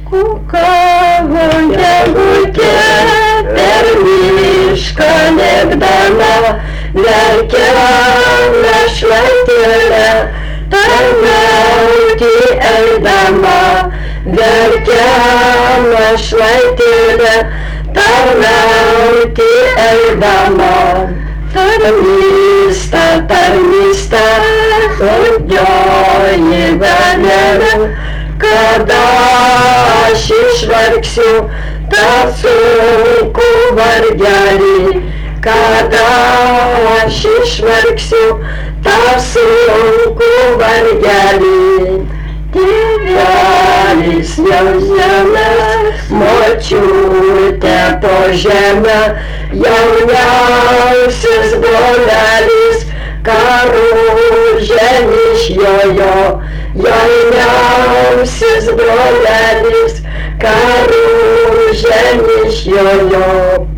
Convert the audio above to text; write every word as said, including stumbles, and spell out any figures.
Kukavoje gulkė per mišką lėkdama, verkia našlaitėlė, tarnauti eidama, verkia našlaitėlė, tarnauti eidama. Tarnystė, tarnystė, sudžioji velėlė, kada aš išvargsiu tą sunkų vargelį, kada aš išvargsiu tą sunkų vargelį. Tėvelis jau žemės, močiutė po žemę, jauniausias brolelis karužę išjojo, jauniausias brolelis karužę išjojo.